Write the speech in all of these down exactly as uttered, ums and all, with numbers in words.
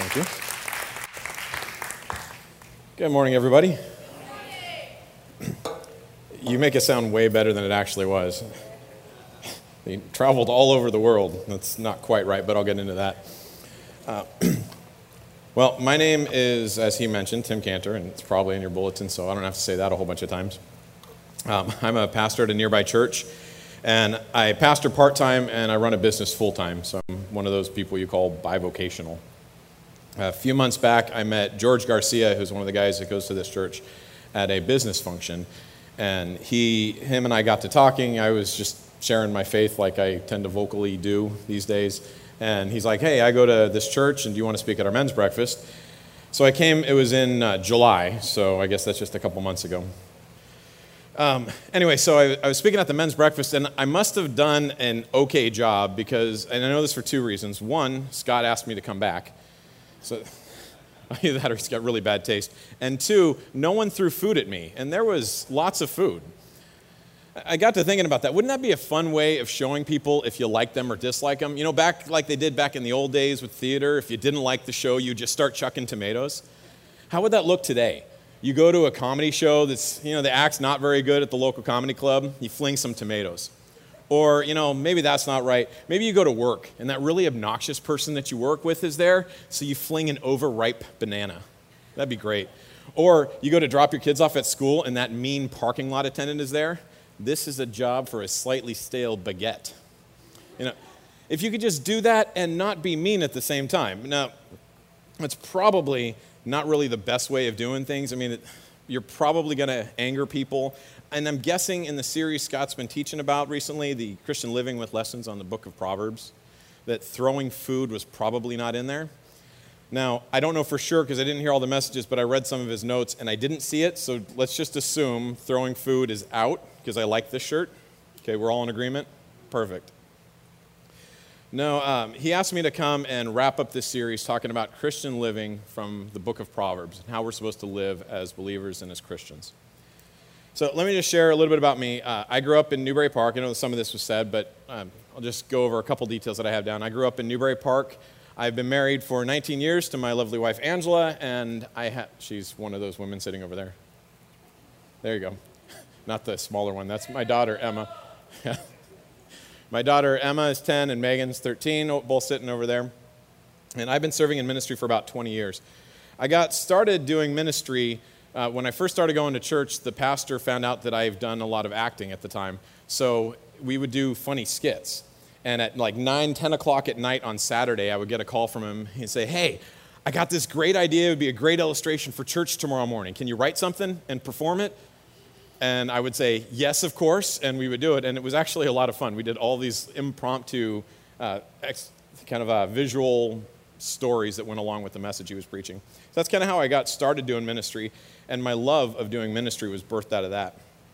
Thank you. Good morning, everybody. You make it sound way better than it actually was. They traveled all over the world. That's not quite right, but I'll get into that. Uh, well, my name is, as he mentioned, Tim Cantor, and it's probably in your bulletin, so I don't have to say that a whole bunch of times. Um, I'm a pastor at a nearby church, and I pastor part-time, and I run a business full-time, so I'm one of those people you call bivocational. A few months back, I met George Garcia, who's one of the guys that goes to this church, at a business function. And he, him and I got to talking. I was just sharing my faith like I tend to vocally do these days. And he's like, hey, I go to this church, and do you want to speak at our men's breakfast? So I came, it was in uh, July, so I guess that's just a couple months ago. Um, anyway, so I, I was speaking at the men's breakfast, and I must have done an okay job because, and I know this for two reasons. One, Scott asked me to come back. So either that or he's got really bad taste. And two, no one threw food at me, and there was lots of food. I got to thinking about that. Wouldn't that be a fun way of showing people if you like them or dislike them? You know, back like they did back in the old days with theater, if you didn't like the show, you just start chucking tomatoes. How would that look today? You go to a comedy show that's, you know, the act's not very good at the local comedy club, you fling some tomatoes. Or, you know, maybe that's not right. Maybe you go to work, and that really obnoxious person that you work with is there, so you fling an overripe banana. That'd be great. Or you go to drop your kids off at school, and that mean parking lot attendant is there. This is a job for a slightly stale baguette. You know, if you could just do that and not be mean at the same time. Now, it's probably not really the best way of doing things. I mean, it, you're probably going to anger people. And I'm guessing in the series Scott's been teaching about recently, the Christian Living with Lessons on the Book of Proverbs, that throwing food was probably not in there. Now, I don't know for sure because I didn't hear all the messages, but I read some of his notes and I didn't see it, so let's just assume throwing food is out because I like this shirt. Okay, we're all in agreement? Perfect. No, um, he asked me to come and wrap up this series talking about Christian living from the Book of Proverbs and how we're supposed to live as believers and as Christians. So let me just share a little bit about me. Uh, I grew up in Newbury Park. I know some of this was said, but um, I'll just go over a couple details that I have down. I grew up in Newbury Park. I've been married for nineteen years to my lovely wife, Angela, and I ha- she's one of those women sitting over there. There you go. Not the smaller one. That's my daughter, Emma. My daughter, Emma, is ten, and Megan's thirteen, both sitting over there. And I've been serving in ministry for about twenty years. I got started doing ministry Uh, when I first started going to church. The pastor found out that I've done a lot of acting at the time. So we would do funny skits. And at like nine, ten o'clock at night on Saturday, I would get a call from him. He'd say, hey, I got this great idea. It would be a great illustration for church tomorrow morning. Can you write something and perform it? And I would say, yes, of course. And we would do it. And it was actually a lot of fun. We did all these impromptu uh, ex- kind of uh, visual stories that went along with the message he was preaching. So that's kind of how I got started doing ministry, and my love of doing ministry was birthed out of that.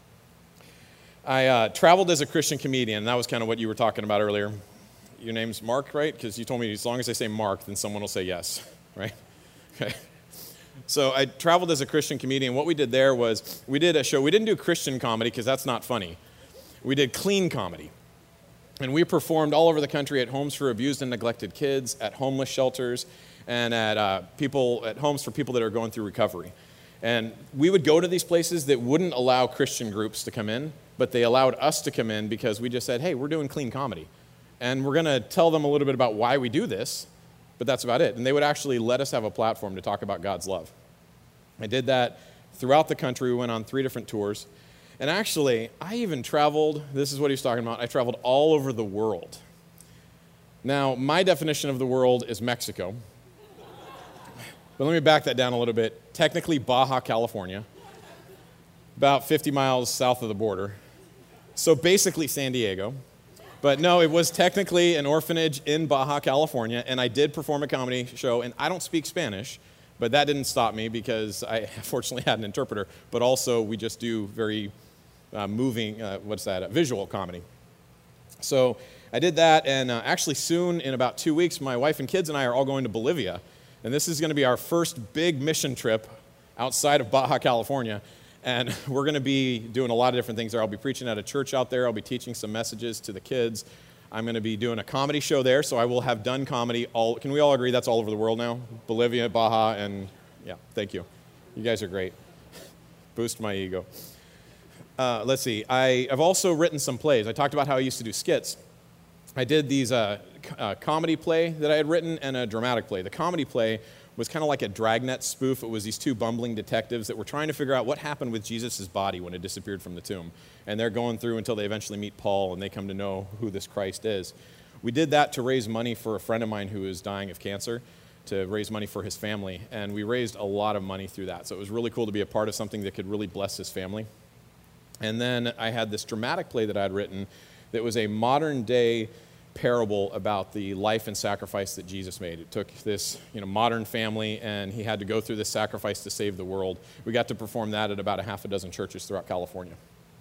I uh, traveled as a Christian comedian, and that was kind of what you were talking about earlier. Your name's Mark, right? Because you told me as long as I say Mark, then someone will say yes, right? Okay. So I traveled as a Christian comedian. What we did there was we did a show. We didn't do Christian comedy because that's not funny. We did clean comedy. And we performed all over the country at homes for abused and neglected kids, at homeless shelters, and at uh, people at homes for people that are going through recovery. And we would go to these places that wouldn't allow Christian groups to come in, but they allowed us to come in because we just said, hey, we're doing clean comedy. And we're going to tell them a little bit about why we do this, but that's about it. And they would actually let us have a platform to talk about God's love. I did that throughout the country. We went on three different tours. And actually, I even traveled, this is what he's talking about, I traveled all over the world. Now, my definition of the world is Mexico. But let me back that down a little bit. Technically, Baja, California, about fifty miles south of the border. So basically San Diego. But no, it was technically an orphanage in Baja, California, and I did perform a comedy show, and I don't speak Spanish, but that didn't stop me because I fortunately had an interpreter, but also we just do very uh, moving, uh, what's that, uh, visual comedy. So I did that, and uh, actually soon, in about two weeks, my wife and kids and I are all going to Bolivia. And this is going to be our first big mission trip outside of Baja, California. And we're going to be doing a lot of different things there. I'll be preaching at a church out there. I'll be teaching some messages to the kids. I'm going to be doing a comedy show there, so I will have done comedy all, can we all agree that's all over the world now? Bolivia, Baja, and yeah, thank you. You guys are great. Boost my ego. Uh, let's see, I, I've also written some plays. I talked about how I used to do skits. I did these uh, uh, comedy play that I had written and a dramatic play. The comedy play was kind of like a Dragnet spoof. It was these two bumbling detectives that were trying to figure out what happened with Jesus' body when it disappeared from the tomb. And they're going through until they eventually meet Paul and they come to know who this Christ is. We did that to raise money for a friend of mine who is dying of cancer, to raise money for his family. And we raised a lot of money through that. So it was really cool to be a part of something that could really bless his family. And then I had this dramatic play that I had written that was a modern day parable about the life and sacrifice that Jesus made. It took this, you know, modern family, and he had to go through this sacrifice to save the world. We got to perform that at about a half a dozen churches throughout California.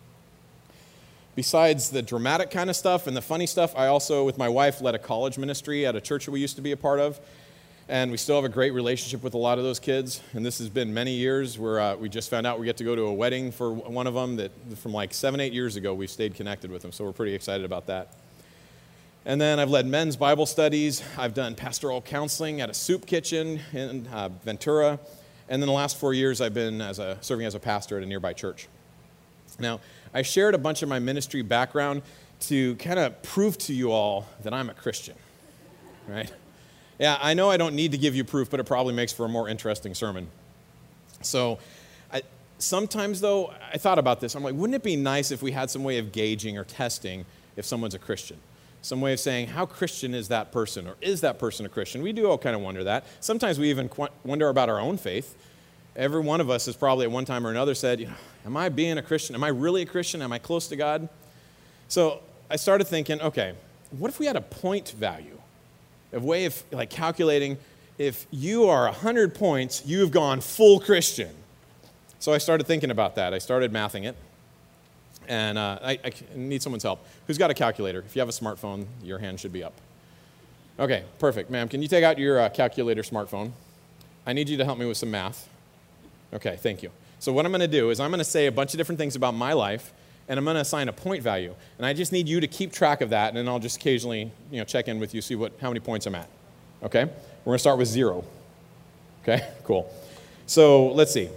Besides the dramatic kind of stuff and the funny stuff, I also, with my wife, led a college ministry at a church that we used to be a part of. And we still have a great relationship with a lot of those kids. And this has been many years where uh, we just found out we get to go to a wedding for one of them that from like seven, eight years ago, we've stayed connected with them. So we're pretty excited about that. And then I've led men's Bible studies. I've done pastoral counseling at a soup kitchen in uh, Ventura. And then the last four years, I've been as a, serving as a pastor at a nearby church. Now, I shared a bunch of my ministry background to kind of prove to you all that I'm a Christian, right? Yeah, I know I don't need to give you proof, but it probably makes for a more interesting sermon. So I, sometimes, though, I thought about this. I'm like, wouldn't it be nice if we had some way of gauging or testing if someone's a Christian? Some way of saying, how Christian is that person, or is that person a Christian? We do all kind of wonder that. Sometimes we even qu- wonder about our own faith. Every one of us has probably at one time or another said, you know, am I being a Christian? Am I really a Christian? Am I close to God? So I started thinking, okay, what if we had a point value? A way of like calculating if you are one hundred points, you've gone full Christian. So I started thinking about that. I started mathing it. And uh, I, I need someone's help. Who's got a calculator? If you have a smartphone, your hand should be up. Okay, perfect. Ma'am, can you take out your uh, calculator smartphone? I need you to help me with some math. Okay, thank you. So what I'm going to do is I'm going to say a bunch of different things about my life, and I'm going to assign a point value. And I just need you to keep track of that, and then I'll just occasionally, you know, check in with you, see what how many points I'm at. Okay? We're going to start with zero. Okay? Cool. So let's see.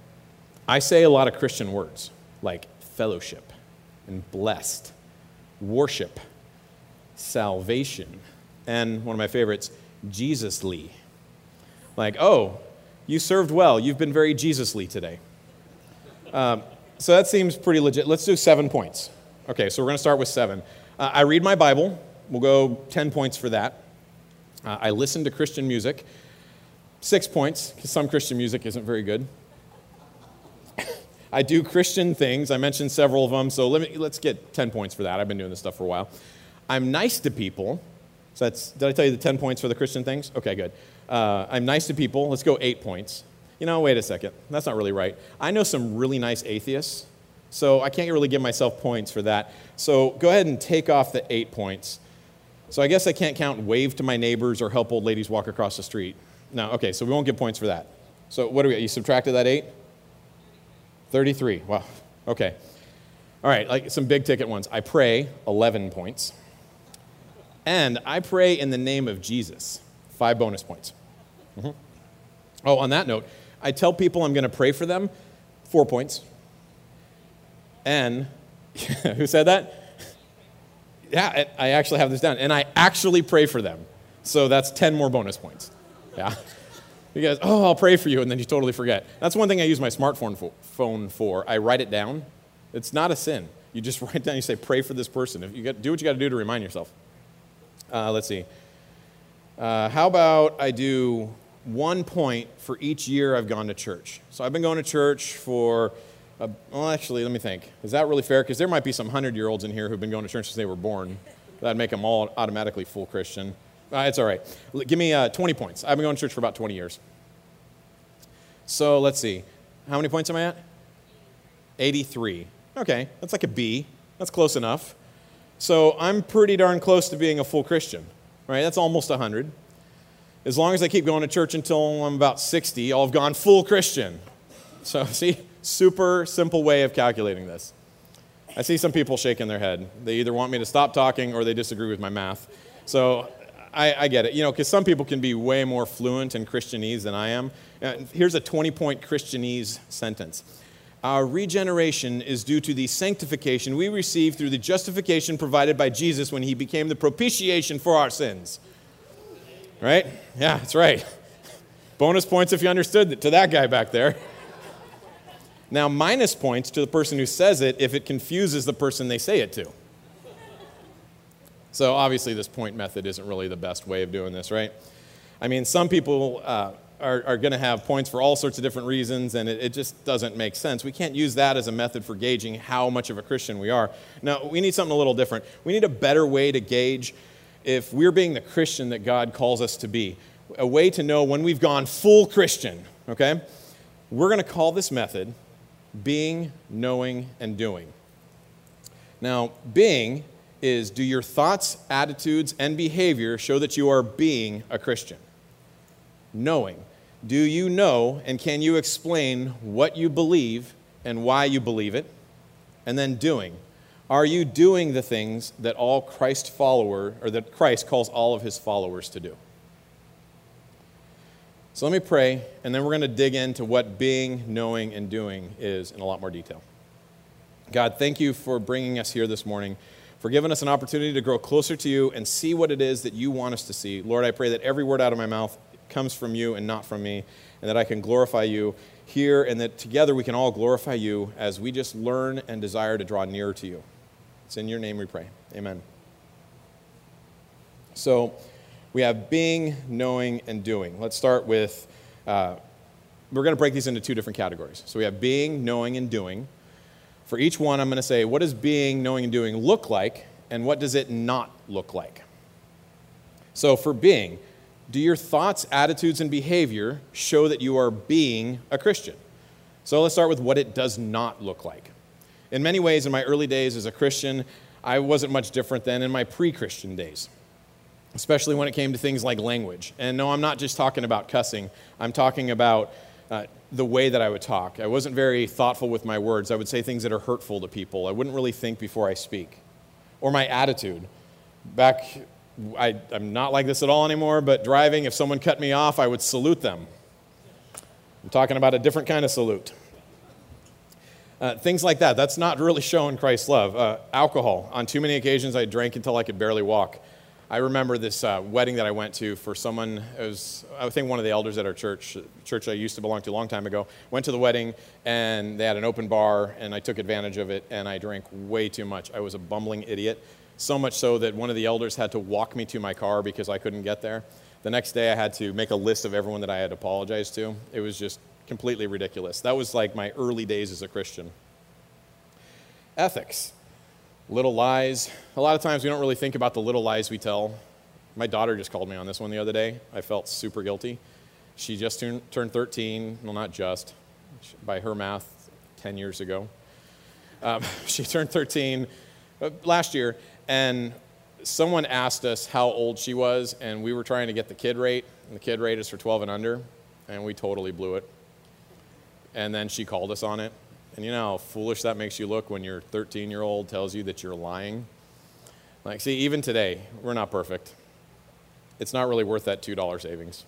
I say a lot of Christian words, like fellowship and blessed, worship, salvation, and one of my favorites, Jesus-ly. Like, oh, you served well. You've been very Jesus-ly today. Um, so that seems pretty legit. Let's do seven points. Okay, so we're going to start with seven. Uh, I read my Bible. We'll go ten points for that. Uh, I listen to Christian music. Six points, because some Christian music isn't very good. I do Christian things. I mentioned several of them, so let me, let's get ten points for that. I've been doing this stuff for a while. I'm nice to people. So that's, did I tell you the ten points for the Christian things? Okay, good. Uh, I'm nice to people. Let's go eight points. You know, wait a second. That's not really right. I know some really nice atheists, so I can't really give myself points for that. So go ahead and take off the eight points. So I guess I can't count wave to my neighbors or help old ladies walk across the street. No, okay, so we won't get points for that. So what do we, you subtracted that eight? thirty-three, wow, okay. All right, like some big ticket ones. I pray, eleven points. And I pray in the name of Jesus, five bonus points. Mm-hmm. Oh, on that note, I tell people I'm going to pray for them, four points. And, who said that? Yeah, I actually have this down. And I actually pray for them. So that's ten more bonus points. Yeah. You guys, oh, I'll pray for you, and then you totally forget. That's one thing I use my smartphone for, phone for. I write it down. It's not a sin. You just write down, you say, pray for this person. If you get, do what you got to do to remind yourself. Uh, let's see. Uh, how about I do one point for each year I've gone to church? So I've been going to church for, uh, well, actually, let me think. Is that really fair? Because there might be some hundred-year-olds in here who've been going to church since they were born. That'd make them all automatically full Christian. Uh, it's all right. L- give me uh, twenty points. I've been going to church for about twenty years. So let's see. How many points am I at? eighty-three. Okay, that's like a B. That's close enough. So I'm pretty darn close to being a full Christian, right? That's almost one hundred. As long as I keep going to church until I'm about sixty, I'll have gone full Christian. So see, super simple way of calculating this. I see some people shaking their head. They either want me to stop talking or they disagree with my math. So I, I get it, you know, because some people can be way more fluent in Christianese than I am. Uh, here's a twenty-point Christianese sentence. Our regeneration is due to the sanctification we receive through the justification provided by Jesus when he became the propitiation for our sins. Right? Yeah, that's right. Bonus points if you understood it to that guy back there. Now, minus points to the person who says it if it confuses the person they say it to. So obviously this point method isn't really the best way of doing this, right? I mean, some people uh, are, are going to have points for all sorts of different reasons, and it, it just doesn't make sense. We can't use that as a method for gauging how much of a Christian we are. No, we need something a little different. We need a better way to gauge if we're being the Christian that God calls us to be. A way to know when we've gone full Christian, okay? We're going to call this method being, knowing, and doing. Now, being is, do your thoughts, attitudes, and behavior show that you are being a Christian? Knowing, do you know and can you explain what you believe and why you believe it? And then doing, are you doing the things that all Christ follower, or that Christ calls all of his followers to do? So let me pray, and then we're going to dig into what being, knowing, and doing is in a lot more detail. God, thank you for bringing us here this morning, for giving us an opportunity to grow closer to you and see what it is that you want us to see. Lord, I pray that every word out of my mouth comes from you and not from me, and that I can glorify you here, and that together we can all glorify you as we just learn and desire to draw nearer to you. It's in your name we pray. Amen. So, we have being, knowing, and doing. Let's start with, uh, we're going to break these into two different categories. So we have being, knowing, and doing. For each one, I'm going to say, what does being, knowing, and doing look like, and what does it not look like? So for being, do your thoughts, attitudes, and behavior show that you are being a Christian? So let's start with what it does not look like. In many ways, in my early days as a Christian, I wasn't much different than in my pre-Christian days, especially when it came to things like language. And no, I'm not just talking about cussing. I'm talking about uh, the way that I would talk. I wasn't very thoughtful with my words. I would say things that are hurtful to people. I wouldn't really think before I speak. Or my attitude. Back, I, I'm not like this at all anymore, but driving, if someone cut me off, I would salute them. I'm talking about a different kind of salute. Uh, things like that. That's not really showing Christ's love. Uh, alcohol. On too many occasions, I drank until I could barely walk. I remember this uh, wedding that I went to for someone, it was, I think one of the elders at our church, church I used to belong to a long time ago, went to the wedding, and they had an open bar, and I took advantage of it, and I drank way too much. I was a bumbling idiot, so much so that one of the elders had to walk me to my car because I couldn't get there. The next day, I had to make a list of everyone that I had apologized to. It was just completely ridiculous. That was like my early days as a Christian. Ethics. Little lies. A lot of times we don't really think about the little lies we tell. My daughter just called me on this one the other day. I felt super guilty. She just turned, turned thirteen. Well, not just. By her math, ten years ago. Um, she turned thirteen uh, last year, and someone asked us how old she was, and we were trying to get the kid rate, and the kid rate is for twelve and under, and we totally blew it. And then she called us on it. And you know how foolish that makes you look when your thirteen-year-old tells you that you're lying? Like, see, even today, we're not perfect. It's not really worth that two dollars savings.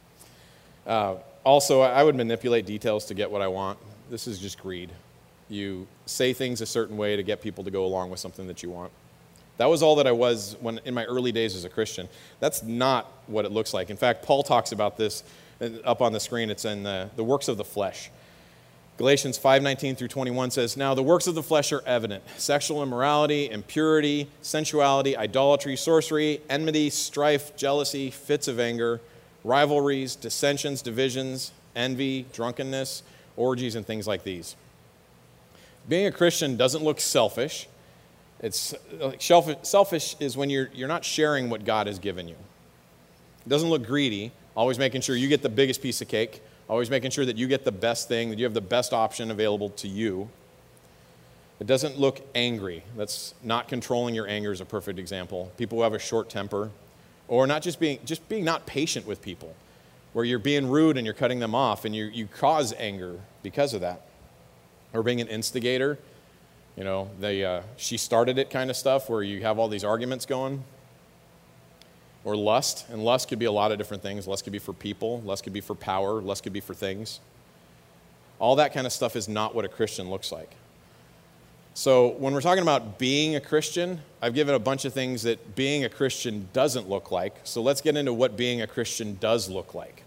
Uh, also, I would manipulate details to get what I want. This is just greed. You say things a certain way to get people to go along with something that you want. That was all that I was when in my early days as a Christian. That's not what it looks like. In fact, Paul talks about this up on the screen. It's in the, the works of the flesh. Galatians five nineteen through twenty-one says, "Now the works of the flesh are evident: sexual immorality, impurity, sensuality, idolatry, sorcery, enmity, strife, jealousy, fits of anger, rivalries, dissensions, divisions, envy, drunkenness, orgies, and things like these." Being a Christian doesn't look selfish. It's like selfish is when you're you're not sharing what God has given you. It doesn't look greedy, always making sure you get the biggest piece of cake. Always making sure that you get the best thing, that you have the best option available to you. It doesn't look angry. That's not controlling your anger is a perfect example. People who have a short temper, or not just being just being not patient with people, where you're being rude and you're cutting them off, and you you cause anger because of that. Or being an instigator, You know, they, uh, she started it kind of stuff where you have all these arguments going. Or lust, and lust could be a lot of different things. Lust could be for people, lust could be for power, lust could be for things. All that kind of stuff is not what a Christian looks like. So when we're talking about being a Christian, I've given a bunch of things that being a Christian doesn't look like. So let's get into what being a Christian does look like.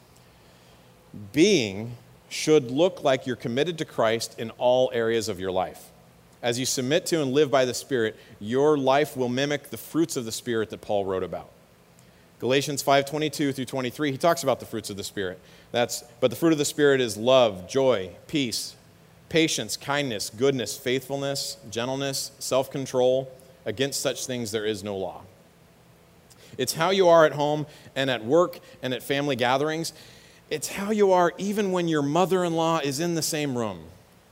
Being should look like you're committed to Christ in all areas of your life. As you submit to and live by the Spirit, your life will mimic the fruits of the Spirit that Paul wrote about. Galatians five twenty-two through twenty-three, he talks about the fruits of the Spirit. That's, but the fruit of the Spirit is love, joy, peace, patience, kindness, goodness, faithfulness, gentleness, self-control. Against such things there is no law. It's how you are at home and at work and at family gatherings. It's how you are even when your mother-in-law is in the same room.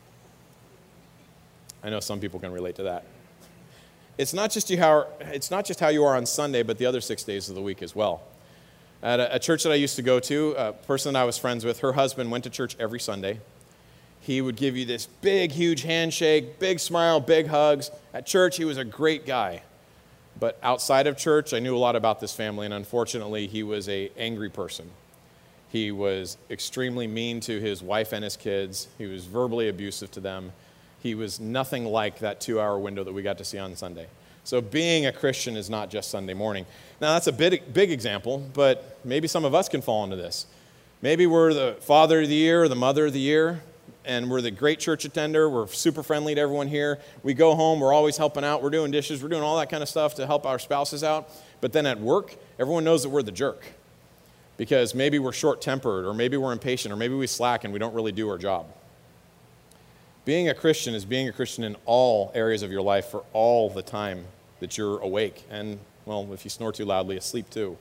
I know some people can relate to that. It's not just you how it's not just how you are on Sunday, but the other six days of the week as well. At a, a church that I used to go to, a person that I was friends with, her husband went to church every Sunday. He would give you this big, huge handshake, big smile, big hugs. At church, he was a great guy. But outside of church, I knew a lot about this family, and unfortunately, he was an angry person. He was extremely mean to his wife and his kids. He was verbally abusive to them. He was nothing like that two-hour window that we got to see on Sunday. So being a Christian is not just Sunday morning. Now, that's a big, big example, but maybe some of us can fall into this. Maybe we're the father of the year or the mother of the year, and we're the great church attender. We're super friendly to everyone here. We go home. We're always helping out. We're doing dishes. We're doing all that kind of stuff to help our spouses out. But then at work, everyone knows that we're the jerk because maybe we're short-tempered or maybe we're impatient or maybe we slack and we don't really do our job. Being a Christian is being a Christian in all areas of your life for all the time that you're awake. And, well, if you snore too loudly, asleep too.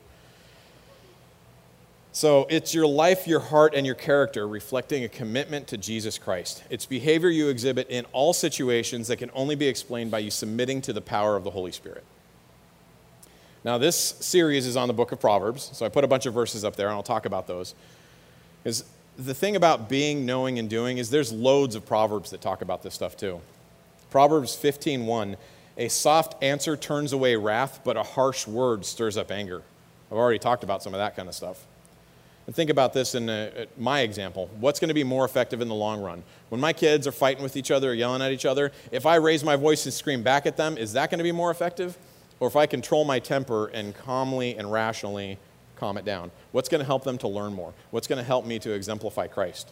So it's your life, your heart, and your character reflecting a commitment to Jesus Christ. It's behavior you exhibit in all situations that can only be explained by you submitting to the power of the Holy Spirit. Now, this series is on the book of Proverbs, so I put a bunch of verses up there, and I'll talk about those. Because the thing about being, knowing, and doing is there's loads of Proverbs that talk about this stuff too. Proverbs fifteen one, a soft answer turns away wrath, but a harsh word stirs up anger. I've already talked about some of that kind of stuff. And think about this in a, my example. What's going to be more effective in the long run? When my kids are fighting with each other or yelling at each other, if I raise my voice and scream back at them, is that going to be more effective? Or if I control my temper and calmly and rationally calm it down? What's going to help them to learn more? What's going to help me to exemplify Christ?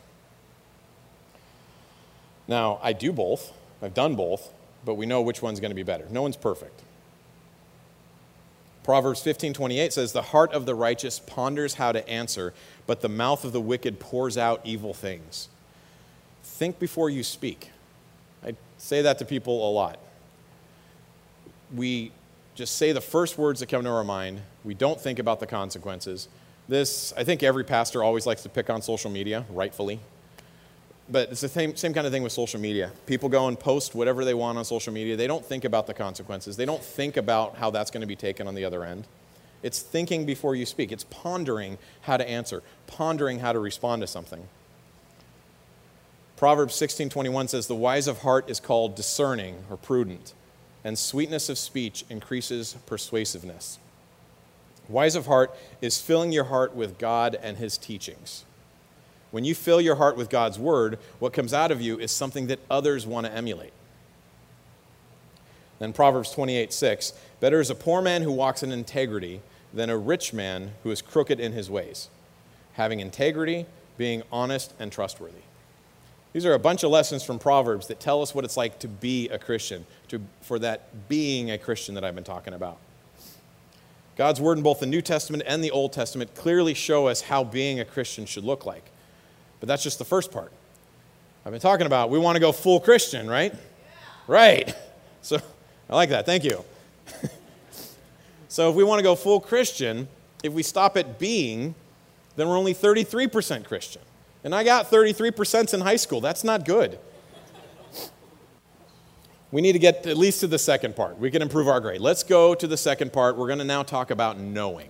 Now, I do both. I've done both, but we know which one's going to be better. No one's perfect. Proverbs fifteen twenty-eight says, the heart of the righteous ponders how to answer, but the mouth of the wicked pours out evil things. Think before you speak. I say that to people a lot. We just say the first words that come to our mind. We don't think about the consequences. This, I think every pastor always likes to pick on social media, rightfully. But it's the same, same kind of thing with social media. People go and post whatever they want on social media. They don't think about the consequences. They don't think about how that's going to be taken on the other end. It's thinking before you speak. It's pondering how to answer, pondering how to respond to something. Proverbs sixteen twenty-one says, the wise of heart is called discerning or prudent, and sweetness of speech increases persuasiveness. Wise of heart is filling your heart with God and his teachings. When you fill your heart with God's word, what comes out of you is something that others want to emulate. Then Proverbs twenty-eight six, better is a poor man who walks in integrity than a rich man who is crooked in his ways. Having integrity, being honest and trustworthy. These are a bunch of lessons from Proverbs that tell us what it's like to be a Christian, to, for that being a Christian that I've been talking about. God's word in both the New Testament and the Old Testament clearly show us how being a Christian should look like. But that's just the first part. I've been talking about we want to go full Christian, right? Yeah. Right. So I like that. Thank you. So if we want to go full Christian, if we stop at being, then we're only thirty-three percent Christian. And I got thirty-three percent in high school. That's not good. We need to get at least to the second part. We can improve our grade. Let's go to the second part. We're going to now talk about knowing.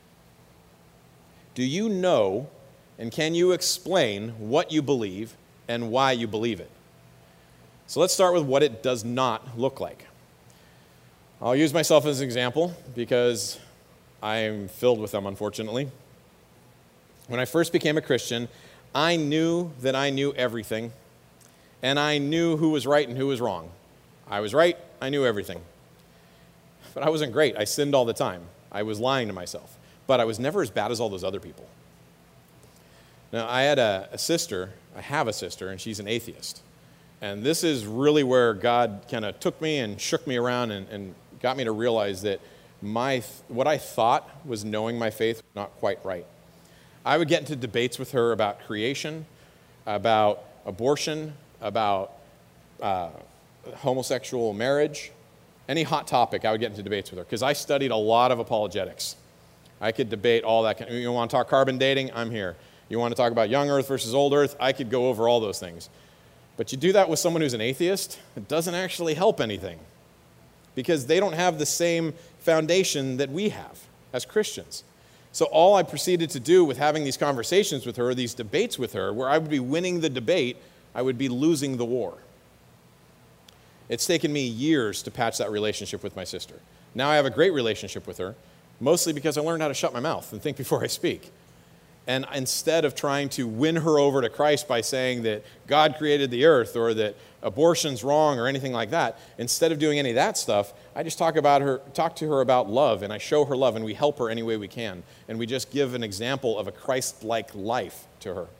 Do you know, and can you explain what you believe and why you believe it? So let's start with what it does not look like. I'll use myself as an example because I'm filled with them, unfortunately. When I first became a Christian, I knew that I knew everything, and I knew who was right and who was wrong. I was right, I knew everything. But I wasn't great. I sinned all the time. I was lying to myself. But I was never as bad as all those other people. Now, I had a, a sister, I have a sister, and she's an atheist. And this is really where God kind of took me and shook me around and, and got me to realize that my what I thought was knowing my faith was not quite right. I would get into debates with her about creation, about abortion, about uh, homosexual marriage, any hot topic. I would get into debates with her because I studied a lot of apologetics. I could debate all that. You want to talk carbon dating? I'm here. You want to talk about young earth versus old earth? I could go over all those things. But you do that with someone who's an atheist, it doesn't actually help anything because they don't have the same foundation that we have as Christians. So all I proceeded to do with having these conversations with her, these debates with her, where I would be winning the debate, I would be losing the war. It's taken me years to patch that relationship with my sister. Now I have a great relationship with her, mostly because I learned how to shut my mouth and think before I speak. And instead of trying to win her over to Christ by saying that God created the earth or that abortion's wrong or anything like that, instead of doing any of that stuff, I just talk about her, talk to her about love, and I show her love, and we help her any way we can. And we just give an example of a Christ-like life to her.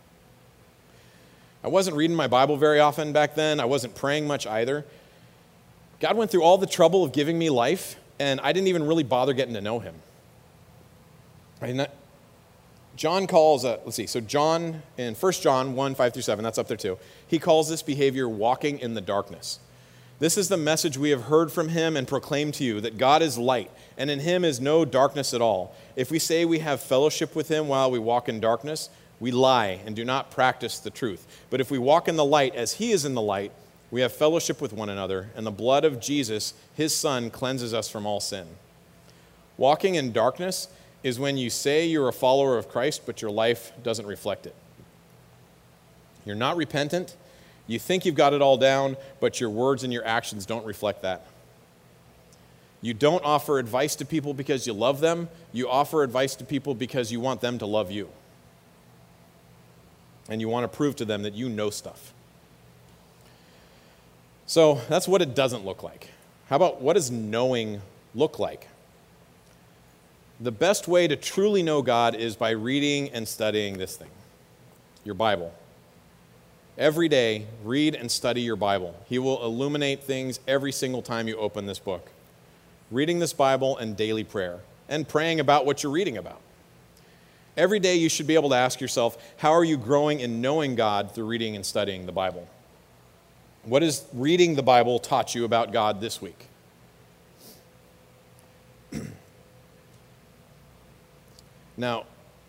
I wasn't reading my Bible very often back then. I wasn't praying much either. God went through all the trouble of giving me life, and I didn't even really bother getting to know him. I not, John calls, uh, let's see, so John, in First John one, five through seven, that's up there too, he calls this behavior walking in the darkness. This is the message we have heard from him and proclaimed to you, that God is light, and in him is no darkness at all. If we say we have fellowship with him while we walk in darkness, we lie and do not practice the truth. But if we walk in the light as he is in the light, we have fellowship with one another, and the blood of Jesus, his Son, cleanses us from all sin. Walking in darkness is when you say you're a follower of Christ, but your life doesn't reflect it. You're not repentant. You think you've got it all down, but your words and your actions don't reflect that. You don't offer advice to people because you love them. You offer advice to people because you want them to love you. And you want to prove to them that you know stuff. So that's what it doesn't look like. How about what does knowing look like? The best way to truly know God is by reading and studying this thing, your Bible. Every day, read and study your Bible. He will illuminate things every single time you open this book. Reading this Bible and daily prayer, and praying about what you're reading about. Every day you should be able to ask yourself, how are you growing in knowing God through reading and studying the Bible? What has reading the Bible taught you about God this week? Now,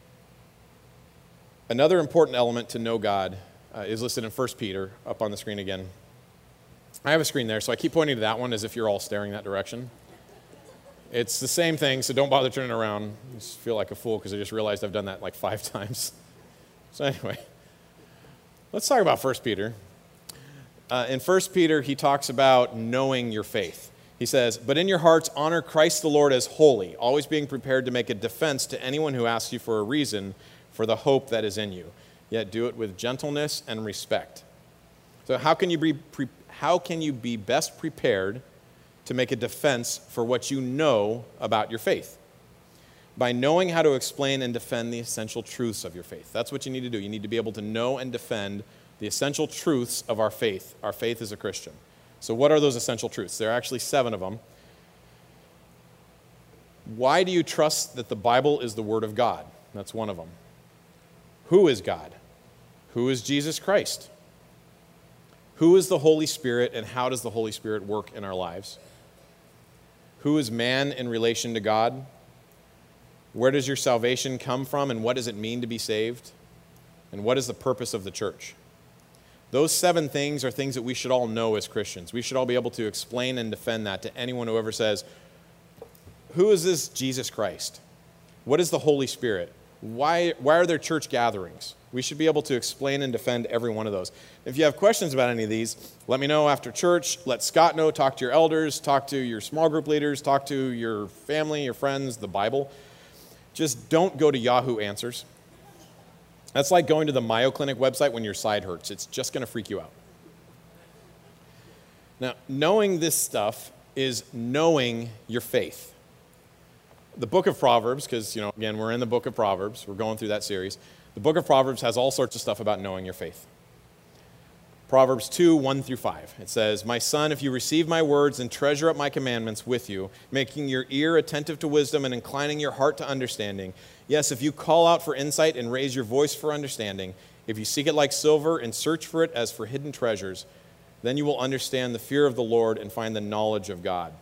another important element to know God uh, is listed in First Peter, up on the screen again. I have a screen there, so I keep pointing to that one as if you're all staring that direction. It's the same thing, so don't bother turning around. I just feel like a fool because I just realized I've done that like five times. So anyway, let's talk about First Peter. Uh, in First Peter, he talks about knowing your faith. He says, but in your hearts honor Christ the Lord as holy, always being prepared to make a defense to anyone who asks you for a reason for the hope that is in you. Yet do it with gentleness and respect. So how can you be, pre- how can you be best prepared to make a defense for what you know about your faith? By knowing how to explain and defend the essential truths of your faith. That's what you need to do. You need to be able to know and defend the essential truths of our faith, our faith as a Christian. So what are those essential truths? There are actually seven of them. Why do you trust that the Bible is the Word of God? That's one of them. Who is God? Who is Jesus Christ? Who is the Holy Spirit, and how does the Holy Spirit work in our lives? Who is man in relation to God? Where does your salvation come from, and what does it mean to be saved? And what is the purpose of the church? Those seven things are things that we should all know as Christians. We should all be able to explain and defend that to anyone who ever says, who is this Jesus Christ? What is the Holy Spirit? Why, why are there church gatherings? We should be able to explain and defend every one of those. If you have questions about any of these, let me know after church. Let Scott know. Talk to your elders. Talk to your small group leaders. Talk to your family, your friends, the Bible. Just don't go to Yahoo Answers. That's like going to the Mayo Clinic website when your side hurts. It's just going to freak you out. Now, knowing this stuff is knowing your faith. The book of Proverbs, because, you know, again, we're in the book of Proverbs. We're going through that series. The book of Proverbs has all sorts of stuff about knowing your faith. Proverbs two, one through five. It says, "My son, if you receive my words and treasure up my commandments with you, making your ear attentive to wisdom and inclining your heart to understanding, yes, if you call out for insight and raise your voice for understanding, if you seek it like silver and search for it as for hidden treasures, then you will understand the fear of the Lord and find the knowledge of God."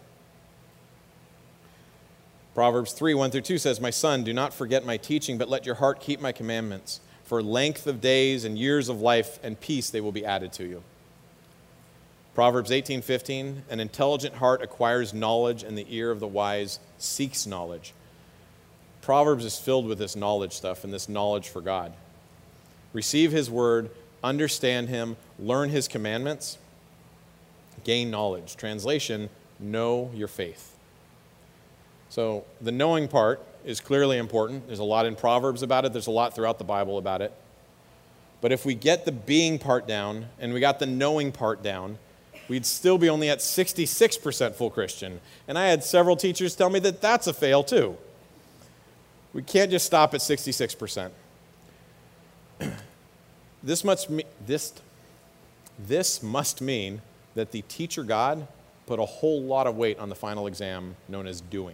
Proverbs three, one through two says, "My son, do not forget my teaching, but let your heart keep my commandments. For length of days and years of life and peace they will be added to you." Proverbs eighteen, fifteen, "An intelligent heart acquires knowledge, and the ear of the wise seeks knowledge." Proverbs is filled with this knowledge stuff and this knowledge for God. Receive his word, understand him, learn his commandments, gain knowledge. Translation, know your faith. So the knowing part is clearly important. There's a lot in Proverbs about it. There's a lot throughout the Bible about it. But if we get the being part down and we got the knowing part down, we'd still be only at sixty-six percent full Christian. And I had several teachers tell me that that's a fail too. We can't just stop at sixty-six percent. This must, me- this, this must mean that the teacher God put a whole lot of weight on the final exam known as doing.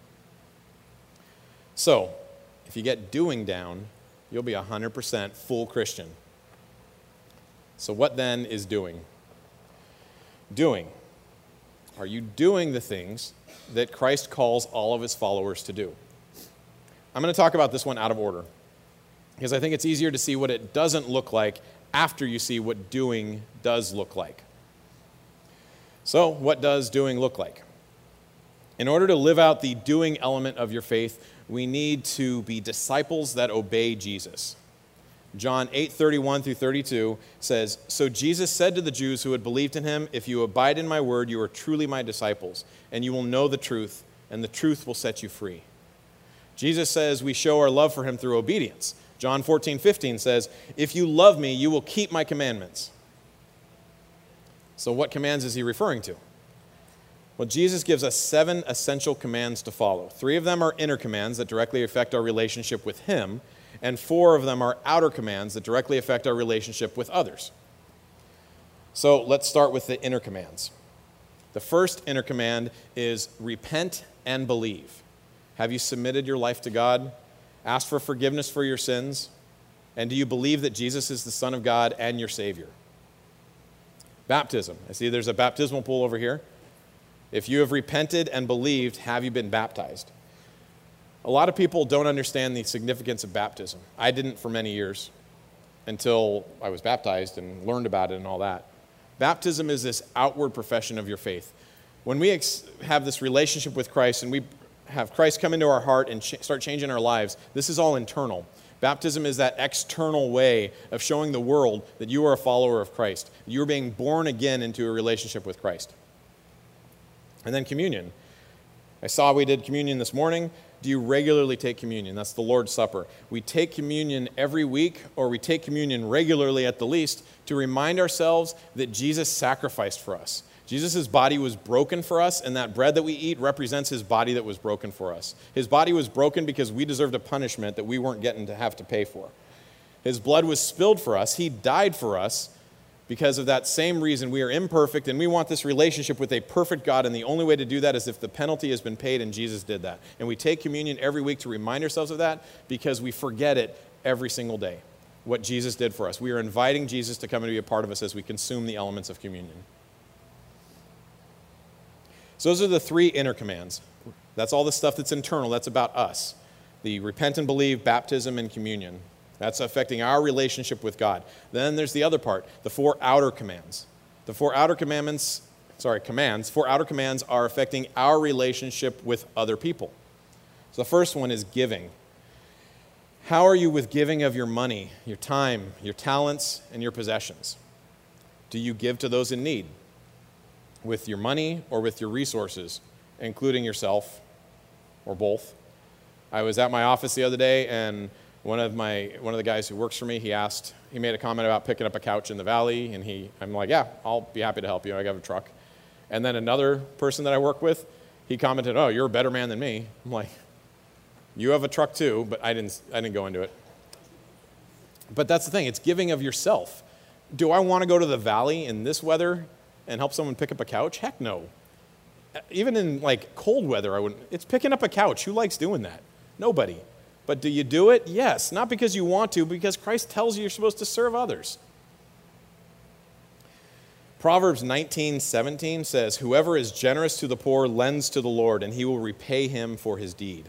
So, if you get doing down, you'll be one hundred percent full Christian. So what then is doing? Doing. Are you doing the things that Christ calls all of his followers to do? I'm going to talk about this one out of order, because I think it's easier to see what it doesn't look like after you see what doing does look like. So, what does doing look like? In order to live out the doing element of your faith, we need to be disciples that obey Jesus. John eight, thirty-one through thirty-two says, "So Jesus said to the Jews who had believed in him, 'If you abide in my word, you are truly my disciples, and you will know the truth, and the truth will set you free.'" Jesus says we show our love for him through obedience. John fourteen, fifteen says, "If you love me, you will keep my commandments." So what commands is he referring to? Well, Jesus gives us seven essential commands to follow. Three of them are inner commands that directly affect our relationship with him, and four of them are outer commands that directly affect our relationship with others. So let's start with the inner commands. The first inner command is repent and believe. Have you submitted your life to God? Asked for forgiveness for your sins? And do you believe that Jesus is the Son of God and your Savior? Baptism. I see there's a baptismal pool over here. If you have repented and believed, have you been baptized? A lot of people don't understand the significance of baptism. I didn't for many years until I was baptized and learned about it and all that. Baptism is this outward profession of your faith. When we ex- have this relationship with Christ and we have Christ come into our heart and ch- start changing our lives, this is all internal. Baptism is that external way of showing the world that you are a follower of Christ. You're being born again into a relationship with Christ. And then communion. I saw we did communion this morning. Do you regularly take communion? That's the Lord's Supper. We take communion every week, or we take communion regularly at the least, to remind ourselves that Jesus sacrificed for us. Jesus' body was broken for us, and that bread that we eat represents his body that was broken for us. His body was broken because we deserved a punishment that we weren't getting to have to pay for. His blood was spilled for us. He died for us. Because of that same reason, we are imperfect, and we want this relationship with a perfect God, and the only way to do that is if the penalty has been paid, and Jesus did that. And we take communion every week to remind ourselves of that because we forget it every single day, what Jesus did for us. We are inviting Jesus to come and be a part of us as we consume the elements of communion. So those are the three inner commands. That's all the stuff that's internal. That's about us. The repent and believe, baptism, and communion. That's affecting our relationship with God. Then there's the other part, the four outer commands. The four outer commandments, sorry, commands, four outer commands are affecting our relationship with other people. So the first one is giving. How are you with giving of your money, your time, your talents, and your possessions? Do you give to those in need with your money or with your resources, including yourself or both? I was at my office the other day, and one of my one of the guys who works for me, he asked, he made a comment about picking up a couch in the valley, and he, I'm like, yeah, I'll be happy to help you. I have a truck. And then another person that I work with, he commented, oh, you're a better man than me. I'm like, you have a truck too, but I didn't, I didn't go into it. But that's the thing, it's giving of yourself. Do I want to go to the valley in this weather and help someone pick up a couch? Heck no. Even in like cold weather, I wouldn't. It's picking up a couch. Who likes doing that? Nobody. But do you do it? Yes. Not because you want to, because Christ tells you you're supposed to serve others. Proverbs nineteen seventeen says, whoever is generous to the poor lends to the Lord, and he will repay him for his deed.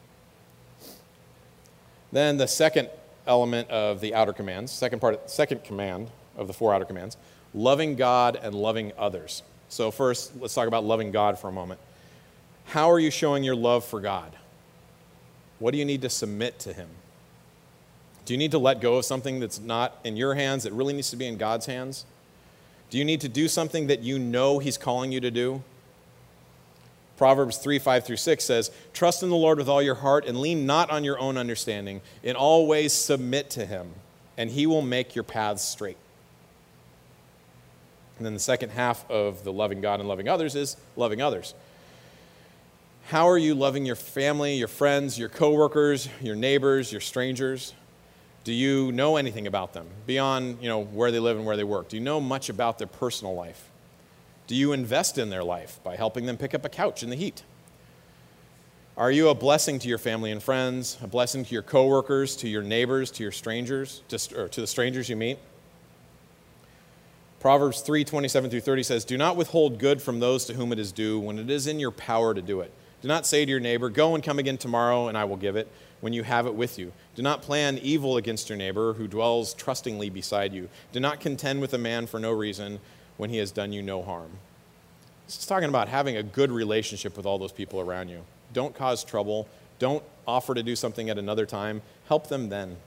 Then the second element of the outer commands, second part, second command of the four outer commands, loving God and loving others. So first, let's talk about loving God for a moment. How are you showing your love for God? What do you need to submit to him? Do you need to let go of something that's not in your hands, that really needs to be in God's hands? Do you need to do something that you know he's calling you to do? Proverbs three, five through six says, trust in the Lord with all your heart and lean not on your own understanding. In all ways submit to him, and he will make your paths straight. And then the second half of the loving God and loving others is loving others. How are you loving your family, your friends, your coworkers, your neighbors, your strangers? Do you know anything about them beyond, you know, where they live and where they work? Do you know much about their personal life? Do you invest in their life by helping them pick up a couch in the heat? Are you a blessing to your family and friends, a blessing to your coworkers, to your neighbors, to your strangers, to, or to the strangers you meet? Proverbs three, twenty-seven through thirty says, do not withhold good from those to whom it is due when it is in your power to do it. Do not say to your neighbor, go and come again tomorrow and I will give it, when you have it with you. Do not plan evil against your neighbor who dwells trustingly beside you. Do not contend with a man for no reason when he has done you no harm. This is talking about having a good relationship with all those people around you. Don't cause trouble. Don't offer to do something at another time. Help them then.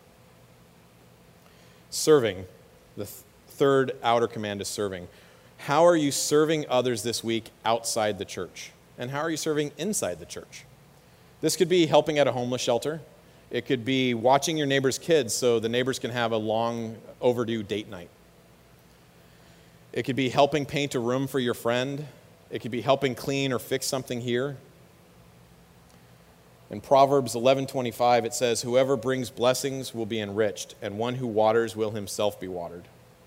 Serving. The th- third outer command is serving. How are you serving others this week outside the church? And how are you serving inside the church? This could be helping at a homeless shelter. It could be watching your neighbor's kids so the neighbors can have a long overdue date night. It could be helping paint a room for your friend. It could be helping clean or fix something here. In Proverbs eleven twenty-five, it says, whoever brings blessings will be enriched, and one who waters will himself be watered.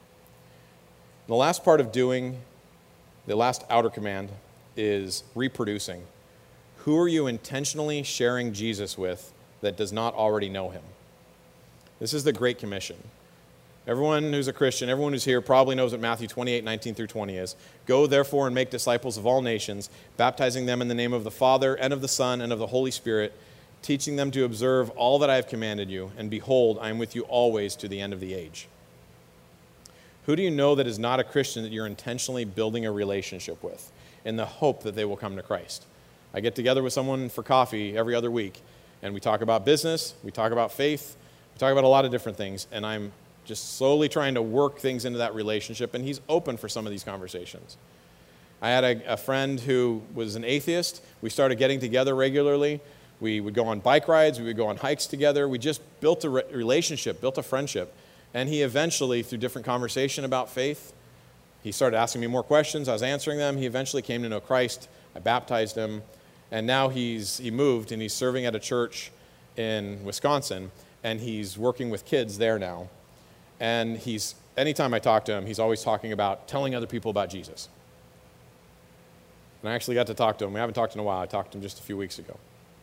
The last part of doing, the last outer command, is reproducing. Who are you intentionally sharing Jesus with that does not already know him? This is the Great Commission. Everyone who's a Christian, everyone who's here probably knows what Matthew twenty-eight, nineteen through twenty is. Go therefore and make disciples of all nations, baptizing them in the name of the Father and of the Son and of the Holy Spirit, teaching them to observe all that I have commanded you, and behold, I am with you always to the end of the age. Who do you know that is not a Christian that you're intentionally building a relationship with in the hope that they will come to Christ? I get together with someone for coffee every other week, and we talk about business, we talk about faith, we talk about a lot of different things, and I'm just slowly trying to work things into that relationship, and he's open for some of these conversations. I had a, a friend who was an atheist. We started getting together regularly. We would go on bike rides, we would go on hikes together. We just built a re- relationship, built a friendship, and he eventually, through different conversation about faith, he started asking me more questions. I was answering them. He eventually came to know Christ. I baptized him. And now he's he moved, and he's serving at a church in Wisconsin, and he's working with kids there now. And he's anytime I talk to him, he's always talking about telling other people about Jesus. And I actually got to talk to him. We haven't talked in a while. I talked to him just a few weeks ago.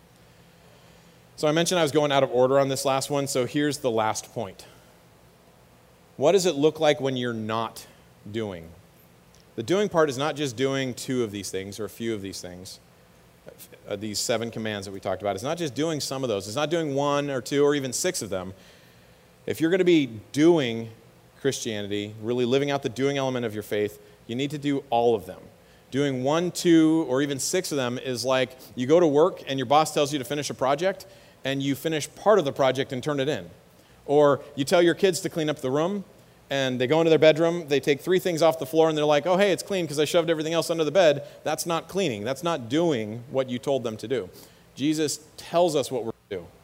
So I mentioned I was going out of order on this last one, so here's the last point. What does it look like when you're not doing? The doing part is not just doing two of these things or a few of these things. Uh, these seven commands that we talked about. It's not just doing some of those. It's not doing one or two or even six of them. If you're going to be doing Christianity, really living out the doing element of your faith, you need to do all of them. Doing one, two, or even six of them is like you go to work and your boss tells you to finish a project, and you finish part of the project and turn it in. Or you tell your kids to clean up the room, and they go into their bedroom, they take three things off the floor, and they're like, oh, hey, it's clean because I shoved everything else under the bed. That's not cleaning. That's not doing what you told them to do. Jesus tells us what we're to do.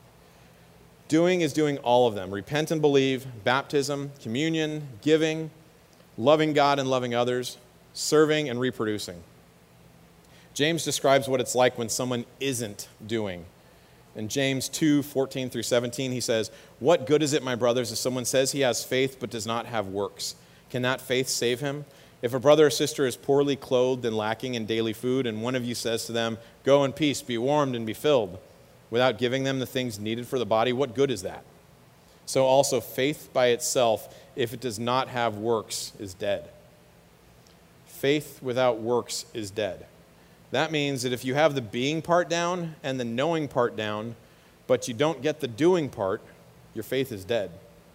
Doing is doing all of them. Repent and believe, baptism, communion, giving, loving God and loving others, serving and reproducing. James describes what it's like when someone isn't doing. In James two, fourteen through seventeen, he says, what good is it, my brothers, if someone says he has faith but does not have works? Can that faith save him? If a brother or sister is poorly clothed and lacking in daily food, and one of you says to them, go in peace, be warmed and be filled, without giving them the things needed for the body, what good is that? So also faith by itself, if it does not have works, is dead. Faith without works is dead. That means that if you have the being part down and the knowing part down, but you don't get the doing part, your faith is dead.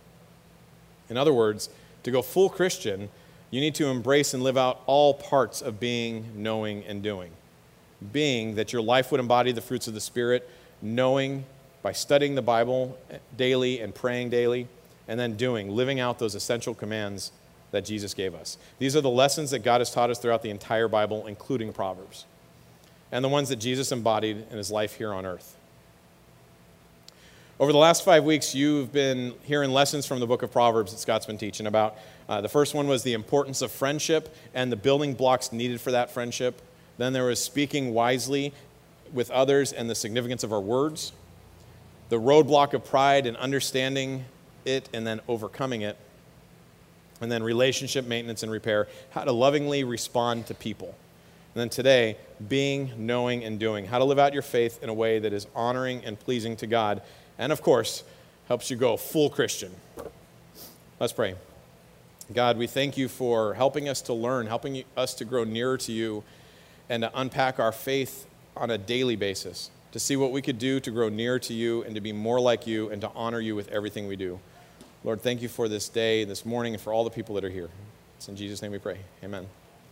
In other words, to go full Christian, you need to embrace and live out all parts of being, knowing, and doing. Being, that your life would embody the fruits of the Spirit, knowing by studying the Bible daily and praying daily, and then doing, living out those essential commands that Jesus gave us. These are the lessons that God has taught us throughout the entire Bible, including Proverbs, and the ones that Jesus embodied in his life here on earth. Over the last five weeks, you've been hearing lessons from the book of Proverbs that Scott's been teaching about. Uh, the first one was the importance of friendship and the building blocks needed for that friendship. Then there was speaking wisely with others and the significance of our words. The roadblock of pride and understanding it and then overcoming it. And then relationship maintenance and repair, how to lovingly respond to people. And then today, being, knowing, and doing, how to live out your faith in a way that is honoring and pleasing to God, and of course, helps you go full Christian. Let's pray. God, we thank you for helping us to learn, helping us to grow nearer to you, and to unpack our faith on a daily basis, to see what we could do to grow nearer to you and to be more like you and to honor you with everything we do. Lord, thank you for this day, this morning, and for all the people that are here. It's in Jesus' name we pray. Amen.